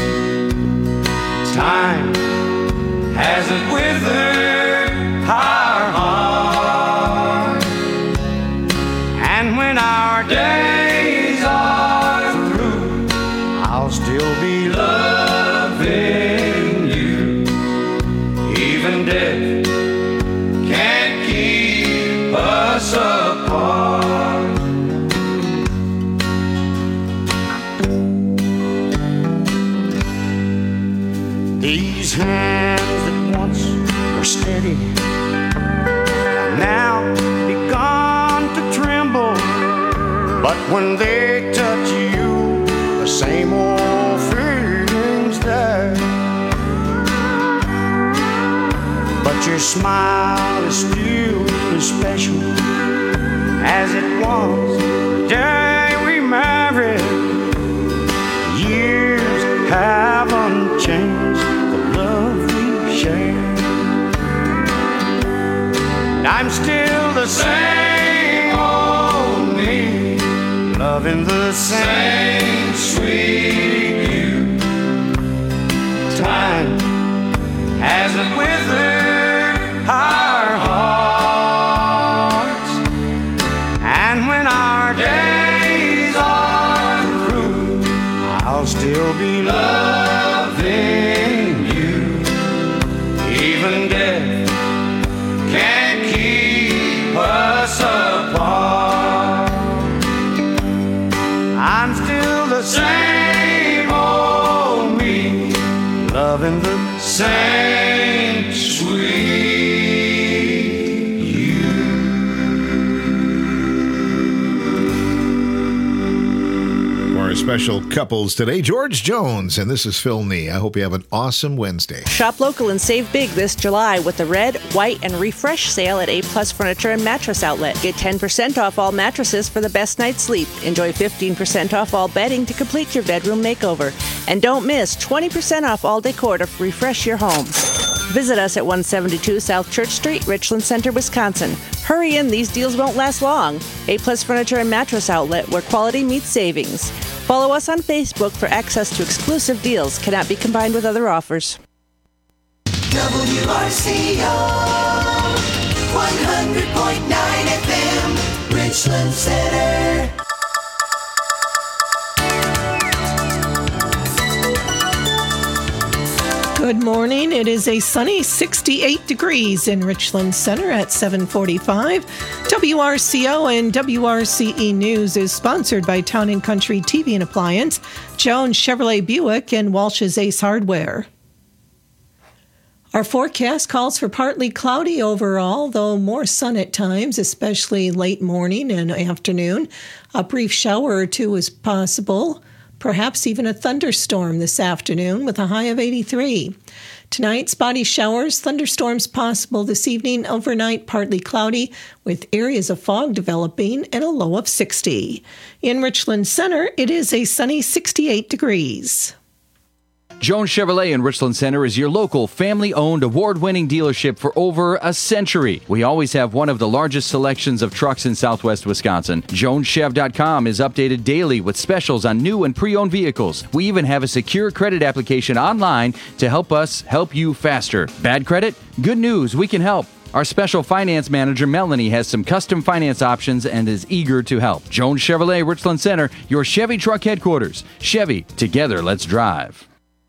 Time hasn't withered our heart, and when our days are through, I'll still be loving you. Even death can't keep us apart. These hands that once were steady have now begun to tremble, but when they touch you, the same old feeling's there. But your smile is still as special as it was the day we married. Years haven't changed the love we shared. And I'm still the same old me, loving the same sweet you. Time hasn't withered our hearts, and when our days are through, I'll still be loving you. Even death can't keep us apart. I'm still the same old me, loving the same sweet you. special couples today, George Jones, and this is Phil Nee. I hope you have an awesome Wednesday. Shop local and save big this July with the Red, White, and Refresh sale at A-Plus Furniture and Mattress Outlet. Get 10% off all mattresses for the best night's sleep. Enjoy 15% off all bedding to complete your bedroom makeover. And don't miss 20% off all decor to refresh your home. Visit us at 172 South Church Street, Richland Center, Wisconsin. Hurry in, these deals won't last long. A-Plus Furniture and Mattress Outlet, where quality meets savings. Follow us on Facebook for access to exclusive deals. Cannot be combined with other offers. WRCO 100.9 FM, Richland Center. Good morning. It is a sunny 68 degrees in Richland Center at 7:45. WRCO and WRCE News is sponsored by Town & Country TV and Appliance, Jones Chevrolet Buick, and Walsh's Ace Hardware. Our forecast calls for partly cloudy overall, though more sun at times, especially late morning and afternoon. A brief shower or two is possible. Perhaps even a thunderstorm this afternoon with a high of 83. Tonight, spotty showers, thunderstorms possible this evening, overnight partly cloudy with areas of fog developing and a low of 60. In Richland Center, it is a sunny 68 degrees. Jones Chevrolet in Richland Center is your local family-owned, award-winning dealership for over a century. We always have one of the largest selections of trucks in southwest Wisconsin. JonesChev.com is updated daily with specials on new and pre-owned vehicles. We even have a secure credit application online to help us help you faster. Bad credit? Good news, we can help. Our special finance manager, Melanie, has some custom finance options and is eager to help. Jones Chevrolet, Richland Center, your Chevy truck headquarters. Chevy, together, let's drive.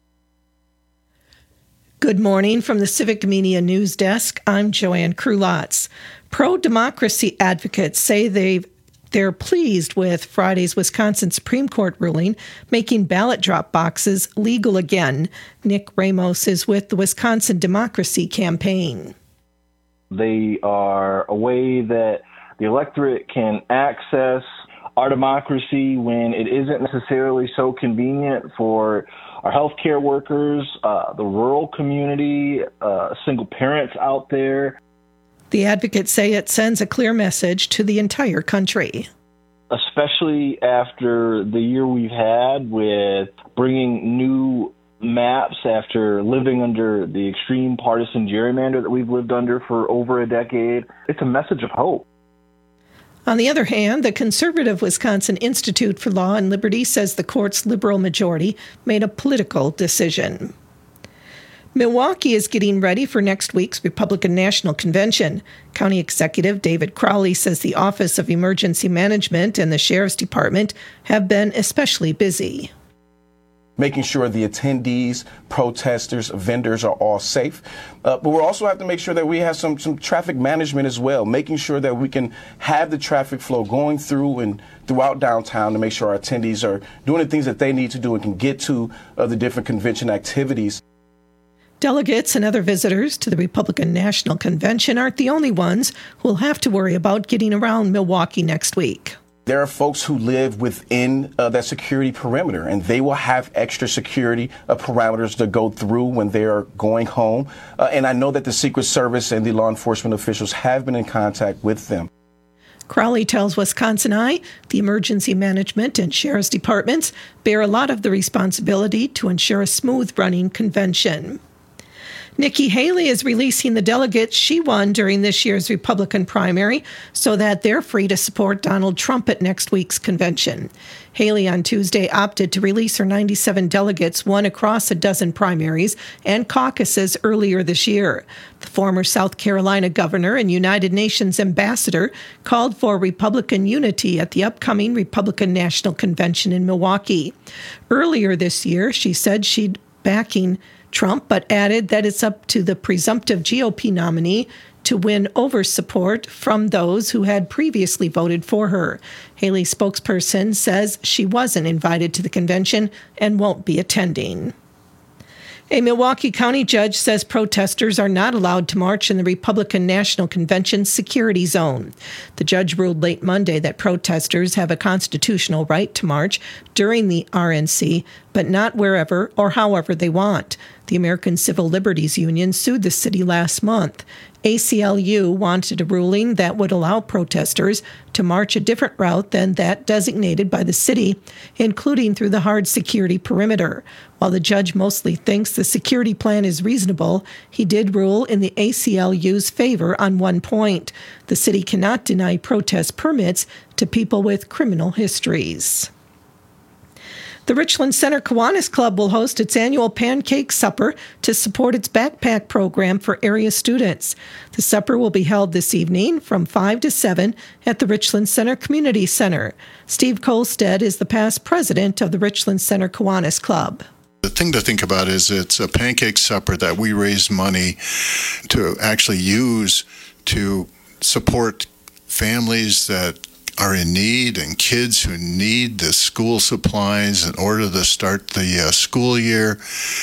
Good morning from the Civic Media News Desk. I'm Joanne Krulotz. Pro-democracy advocates say they're pleased with Friday's Wisconsin Supreme Court ruling making ballot drop boxes legal again. Nick Ramos is with the Wisconsin Democracy Campaign. They are a way that the electorate can access our democracy when it isn't necessarily so convenient for our healthcare workers, the rural community, single parents out there. The advocates say it sends a clear message to the entire country. Especially after the year we've had with bringing new maps after living under the extreme partisan gerrymander that we've lived under for over a decade. It's a message of hope. On the other hand, the conservative Wisconsin Institute for Law and Liberty says the court's liberal majority made a political decision. Milwaukee is getting ready for next week's Republican National Convention. County Executive David Crowley says the Office of Emergency Management and the Sheriff's Department have been especially busy. Making sure the attendees, protesters, vendors are all safe. But we also have to make sure that we have some traffic management as well, making sure that we can have the traffic flow going through and throughout downtown to make sure our attendees are doing the things that they need to do and can get to the different convention activities. Delegates and other visitors to the Republican National Convention aren't the only ones who will have to worry about getting around Milwaukee next week. There are folks who live within that security perimeter, and they will have extra security parameters to go through when they are going home. And I know that the Secret Service and the law enforcement officials have been in contact with them. Crowley tells Wisconsin Eye the emergency management and sheriff's departments bear a lot of the responsibility to ensure a smooth-running convention. Nikki Haley is releasing the delegates she won during this year's Republican primary so that they're free to support Donald Trump at next week's convention. Haley on Tuesday opted to release her 97 delegates won across a dozen primaries and caucuses earlier this year. The former South Carolina governor and United Nations ambassador called for Republican unity at the upcoming Republican National Convention in Milwaukee. Earlier this year, she said she'd backing Trump, but added that it's up to the presumptive GOP nominee to win over support from those who had previously voted for her. Haley's spokesperson says she wasn't invited to the convention and won't be attending. A Milwaukee County judge says protesters are not allowed to march in the Republican National Convention's security zone. The judge ruled late Monday that protesters have a constitutional right to march during the RNC, but not wherever or however they want. The American Civil Liberties Union sued the city last month. ACLU wanted a ruling that would allow protesters to march a different route than that designated by the city, including through the hard security perimeter. While the judge mostly thinks the security plan is reasonable, he did rule in the ACLU's favor on one point. The city cannot deny protest permits to people with criminal histories. The Richland Center Kiwanis Club will host its annual pancake supper to support its backpack program for area students. The supper will be held this evening from 5 to 7 at the Richland Center Community Center. Steve Kolstad is the past president of the Richland Center Kiwanis Club. The thing to think about is it's a pancake supper that we raise money to actually use to support families that are in need and kids who need the school supplies in order to start the school year.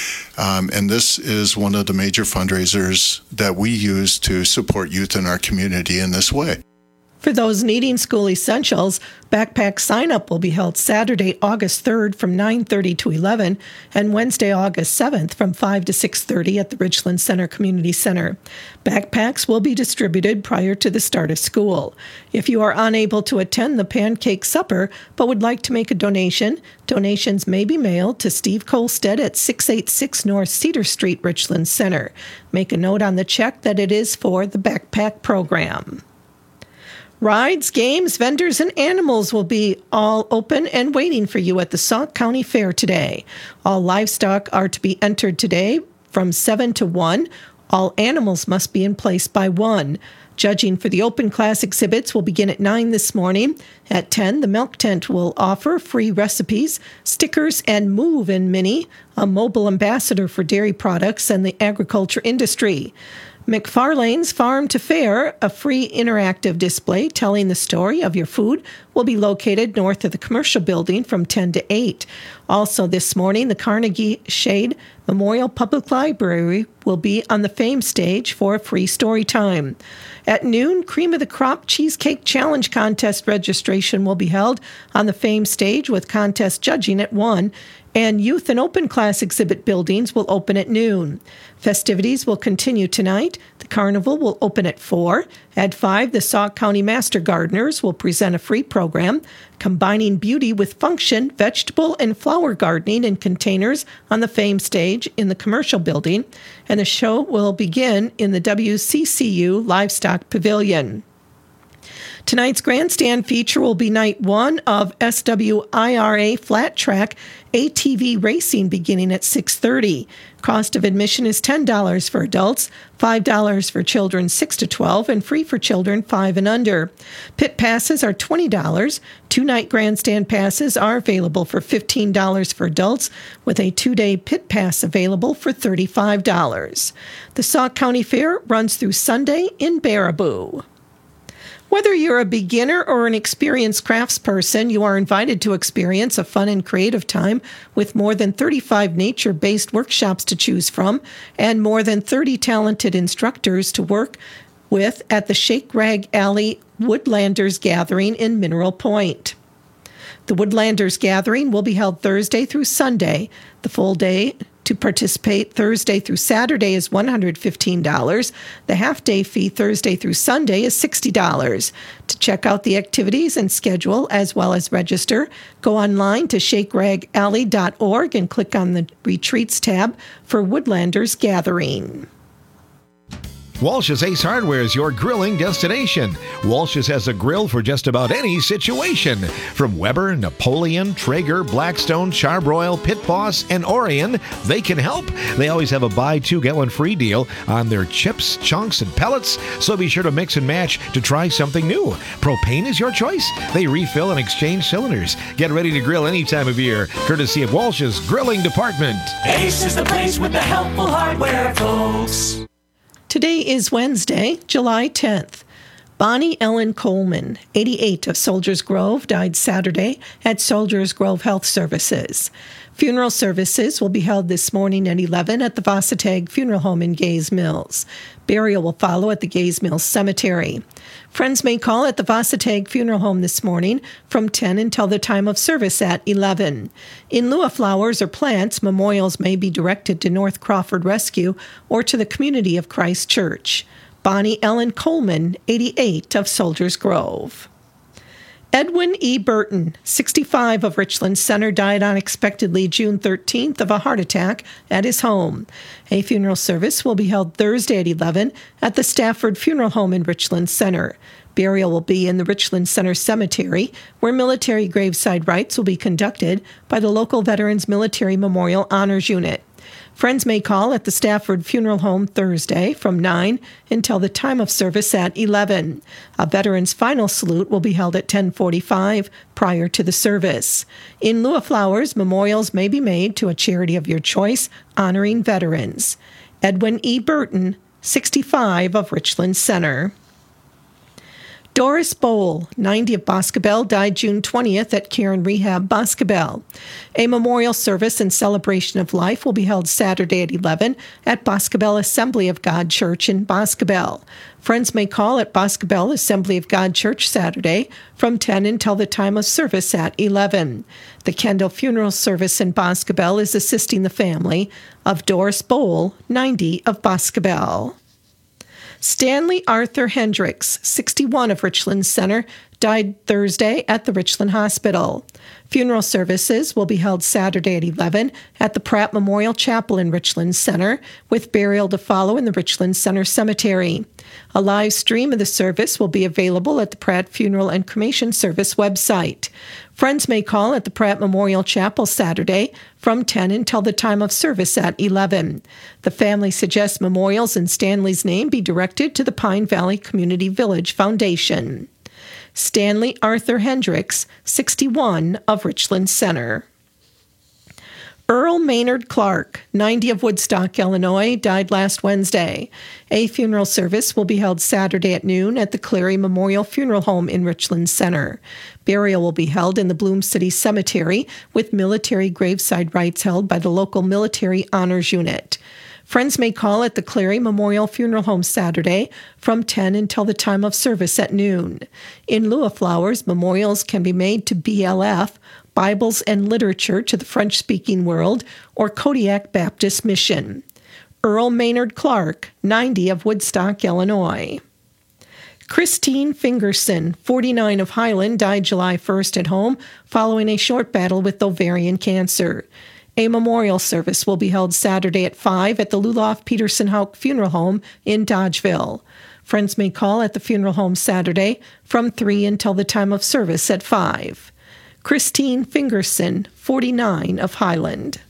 And this is one of the major fundraisers that we use to support youth in our community in this way. For those needing school essentials, backpack sign-up will be held Saturday, August 3rd from 9:30 to 11 and Wednesday, August 7th from 5 to 6:30 at the Richland Center Community Center. Backpacks will be distributed prior to the start of school. If you are unable to attend the pancake supper but would like to make a donation, donations may be mailed to Steve Kolstad at 686 North Cedar Street, Richland Center. Make a note on the check that it is for the backpack program. Rides, games, vendors, and animals will be all open and waiting for you at the Sauk County Fair today. All livestock are to be entered today from 7 to 1. All animals must be in place by 1. Judging for the open class exhibits will begin at 9 this morning. At 10, the milk tent will offer free recipes, stickers, and Move in Mini, a mobile ambassador for dairy products and the agriculture industry. McFarlane's Farm to Fair, a free interactive display telling the story of your food, will be located north of the commercial building from 10 to 8. Also this morning, the Carnegie Shade Memorial Public Library will be on the Fame stage for a free story time. At noon, Cream of the Crop Cheesecake Challenge contest registration will be held on the Fame stage with contest judging at 1, and youth and open class exhibit buildings will open at noon. Festivities will continue tonight. The carnival will open at 4. At 5, the Sauk County Master Gardeners will present a free program combining beauty with function, vegetable and flower gardening in containers on the Fame stage in the commercial building, and the show will begin in the WCCU Livestock Pavilion. Tonight's grandstand feature will be night 1 of SWIRA Flat Track ATV Racing beginning at 6:30. Cost of admission is $10 for adults, $5 for children 6 to 12, and free for children 5 and under. Pit passes are $20. 2-night grandstand passes are available for $15 for adults, with a 2-day pit pass available for $35. The Sauk County Fair runs through Sunday in Baraboo. Whether you're a beginner or an experienced craftsperson, you are invited to experience a fun and creative time with more than 35 nature-based workshops to choose from and more than 30 talented instructors to work with at the Shake Rag Alley Woodlanders Gathering in Mineral Point. The Woodlanders Gathering will be held Thursday through Sunday. The full day to participate Thursday through Saturday is $115. The half-day fee Thursday through Sunday is $60. To check out the activities and schedule as well as register, go online to shakeragalley.org and click on the Retreats tab for Woodlanders Gathering. Walsh's Ace Hardware is your grilling destination. Walsh's has a grill for just about any situation. From Weber, Napoleon, Traeger, Blackstone, Charbroil, Pit Boss, and Orion, they can help. They always have a buy 2 get 1 free deal on their chips, chunks, and pellets, so be sure to mix and match to try something new. Propane is your choice. They refill and exchange cylinders. Get ready to grill any time of year, courtesy of Walsh's Grilling Department. Ace is the place with the helpful hardware, folks. Today is Wednesday, July 10th. Bonnie Ellen Coleman, 88, of Soldiers Grove, died Saturday at Soldiers Grove Health Services. Funeral services will be held this morning at 11 at the Vossatag Funeral Home in Gays Mills. Burial will follow at the Gays Mills Cemetery. Friends may call at the Vossatag Funeral Home this morning from 10 until the time of service at 11. In lieu of flowers or plants, memorials may be directed to North Crawford Rescue or to the Community of Christ Church. Bonnie Ellen Coleman, 88, of Soldiers Grove. Edwin E. Burton, 65, of Richland Center, died unexpectedly June 13th of a heart attack at his home. A funeral service will be held Thursday at 11 at the Stafford Funeral Home in Richland Center. Burial will be in the Richland Center Cemetery, where military graveside rites will be conducted by the local Veterans Military Memorial Honors Unit. Friends may call at the Stafford Funeral Home Thursday from 9 until the time of service at 11. A veteran's final salute will be held at 10:45 prior to the service. In lieu of flowers, memorials may be made to a charity of your choice honoring veterans. Edwin E. Burton, 65, of Richland Center. Doris Bowl, 90, of Boscobel, died June 20th at Karen Rehab, Boscobel. A memorial service and celebration of life will be held Saturday at 11 at Boscobel Assembly of God Church in Boscobel. Friends may call at Boscobel Assembly of God Church Saturday from 10 until the time of service at 11. The Kendall Funeral Service in Boscobel is assisting the family of Doris Bowl, 90, of Boscobel. Stanley Arthur Hendricks, 61, of Richland Center, died Thursday at the Richland Hospital. Funeral services will be held Saturday at 11 at the Pratt Memorial Chapel in Richland Center, with burial to follow in the Richland Center Cemetery. A live stream of the service will be available at the Pratt Funeral and Cremation Service website. Friends may call at the Pratt Memorial Chapel Saturday from 10 until the time of service at 11. The family suggests memorials in Stanley's name be directed to the Pine Valley Community Village Foundation. Stanley Arthur Hendricks, 61, of Richland Center. Earl Maynard Clark, 90, of Woodstock, Illinois, died last Wednesday. A funeral service will be held Saturday at noon at the Clary Memorial Funeral Home in Richland Center. Burial will be held in the Bloom City Cemetery, with military graveside rites held by the local Military Honors Unit. Friends may call at the Clary Memorial Funeral Home Saturday from 10 until the time of service at noon. In lieu of flowers, memorials can be made to BLF, Bibles and Literature to the French-Speaking World, or Kodiak Baptist Mission. Earl Maynard Clark, 90, of Woodstock, Illinois. Christine Fingerson, 49, of Highland, died July 1st at home following a short battle with ovarian cancer. A memorial service will be held Saturday at 5 at the Luloff Peterson Houck Funeral Home in Dodgeville. Friends may call at the funeral home Saturday from 3 until the time of service at 5. Christine Fingerson, 49, of Highland.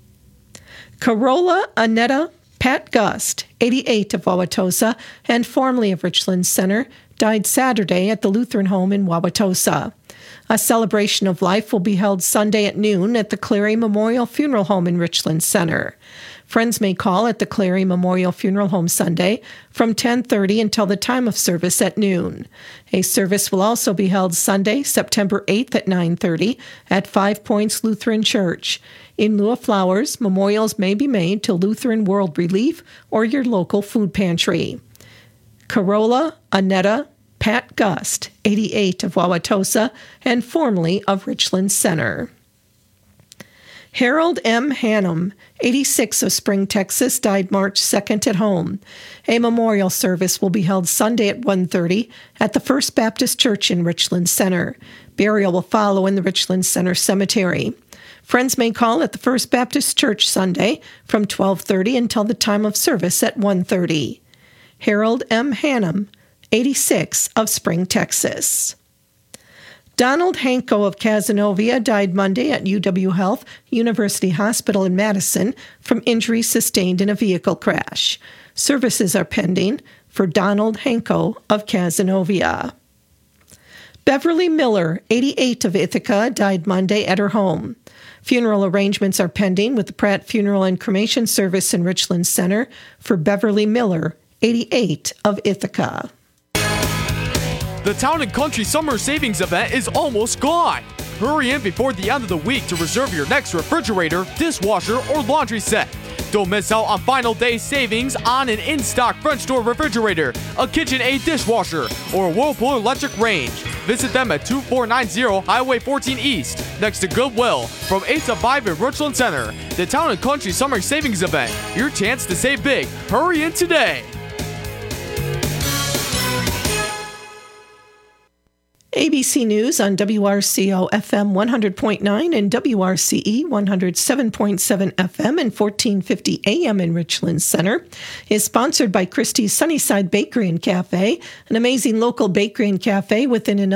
Carola Annetta Pat Gust, 88, of Wauwatosa and formerly of Richland Center, died Saturday at the Lutheran Home in Wauwatosa. A celebration of life will be held Sunday at noon at the Clary Memorial Funeral Home in Richland Center. Friends may call at the Clary Memorial Funeral Home Sunday from 10:30 until the time of service at noon. A service will also be held Sunday, September 8th at 9:30 at 5 Points Lutheran Church. In lieu of flowers, memorials may be made to Lutheran World Relief or your local food pantry. Carola Annetta Pat Gust, 88, of Wauwatosa and formerly of Richland Center. Harold M. Hannum, 86, of Spring, Texas, died March 2nd at home. A memorial service will be held Sunday at 1:30 at the First Baptist Church in Richland Center. Burial will follow in the Richland Center Cemetery. Friends may call at the First Baptist Church Sunday from 12:30 until the time of service at 1:30. Harold M. Hannum, 86, of Spring, Texas. Donald Hanko of Cazenovia died Monday at UW Health University Hospital in Madison from injuries sustained in a vehicle crash. Services are pending for Donald Hanko of Cazenovia. Beverly Miller, 88, of Ithaca, died Monday at her home. Funeral arrangements are pending with the Pratt Funeral and Cremation Service in Richland Center for Beverly Miller, 88, of Ithaca. The Town and Country Summer Savings Event is almost gone. Hurry in before the end of the week to reserve your next refrigerator, dishwasher, or laundry set. Don't miss out on final day savings on an in-stock French door refrigerator, a KitchenAid dishwasher, or a Whirlpool electric range. Visit them at 2490 Highway 14 East, next to Goodwill, from 8 to 5 in Richland Center. The Town and Country Summer Savings Event. Your chance to save big. Hurry in today. ABC News on WRCO FM 100.9 and WRCE 107.7 FM and 1450 AM in Richland Center is sponsored by Christie's Sunnyside Bakery and Cafe, an amazing local bakery and cafe within an